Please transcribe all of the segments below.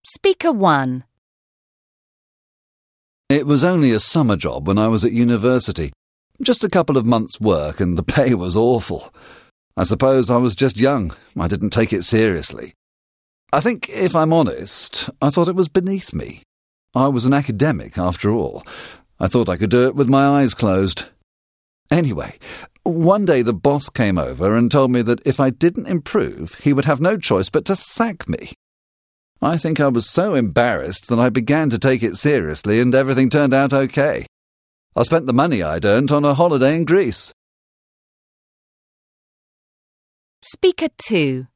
Speaker 1. It was only a summer job when I was at university. Just a couple of months' work and the pay was awful. I suppose I was just young. I didn't take it seriously. I think, if I'm honest, I thought it was beneath me. I was an academic, after all. I thought I could do it with my eyes closed. Anyway, one day the boss came over and told me that if I didn't improve, he would have no choice but to sack me. I think I was so embarrassed that I began to take it seriously and everything turned out okay. I spent the money I'd earned on a holiday in Greece. Speaker 2.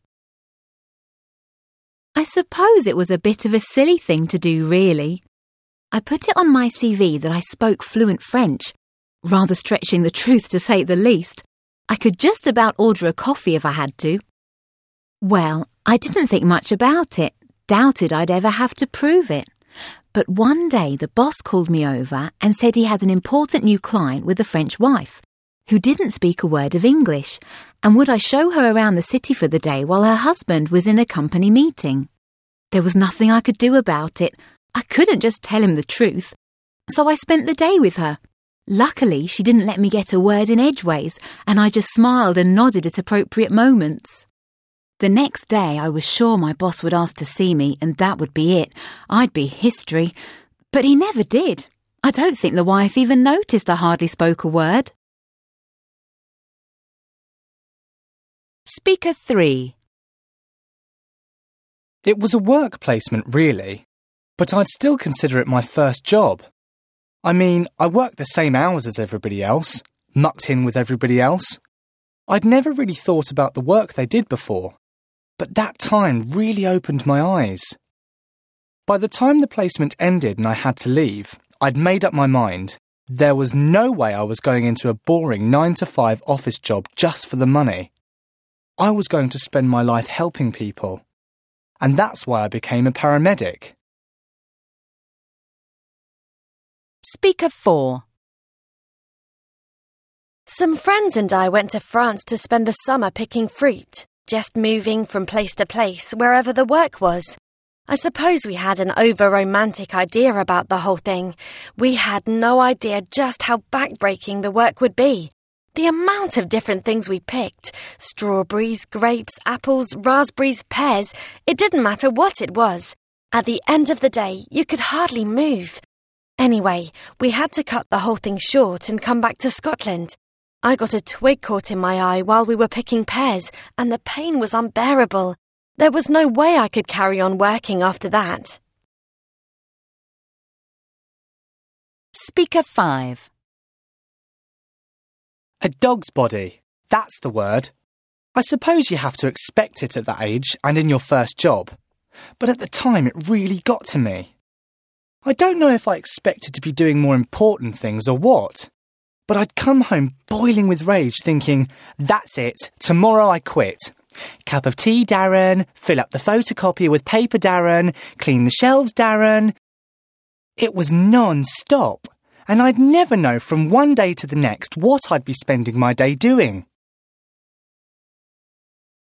I suppose it was a bit of a silly thing to do, really. I put it on my CV that I spoke fluent French, rather stretching the truth to say the least. I could just about order a coffee if I had to. Well, I didn't think much about it, doubted I'd ever have to prove it. But one day the boss called me over and said he had an important new client with a French wife, who didn't speak a word of English, and would I show her around the city for the day while her husband was in a company meeting. There was nothing I could do about it. I couldn't just tell him the truth. So I spent the day with her. Luckily, she didn't let me get a word in edgeways, and I just smiled and nodded at appropriate moments. The next day, I was sure my boss would ask to see me, and that would be it. I'd be history. But he never did. I don't think the wife even noticed I hardly spoke a word. Speaker 3. It was a work placement, really, but I'd still consider it my first job. I mean, I worked the same hours as everybody else, mucked in with everybody else. I'd never really thought about the work they did before, but that time really opened my eyes. By the time the placement ended and I had to leave, I'd made up my mind. There was no way I was going into a boring 9-to-5 office job just for the money. I was going to spend my life helping people. And that's why I became a paramedic. Speaker 4. Some friends and I went to France to spend the summer picking fruit, just moving from place to place wherever the work was. I suppose we had an over-romantic idea about the whole thing. We had no idea just how backbreaking the work would be. The amount of different things we picked, strawberries, grapes, apples, raspberries, pears, it didn't matter what it was. At the end of the day, you could hardly move. Anyway, we had to cut the whole thing short and come back to Scotland. I got a twig caught in my eye while we were picking pears, and the pain was unbearable. There was no way I could carry on working after that. Speaker 5. A dog's body, that's the word. I suppose you have to expect it at that age and in your first job. But at the time it really got to me. I don't know if I expected to be doing more important things or what. But I'd come home boiling with rage thinking, that's it, tomorrow I quit. Cup of tea, Darren. Fill up the photocopier with paper, Darren. Clean the shelves, Darren. It was non-stop. And I'd never know from one day to the next what I'd be spending my day doing.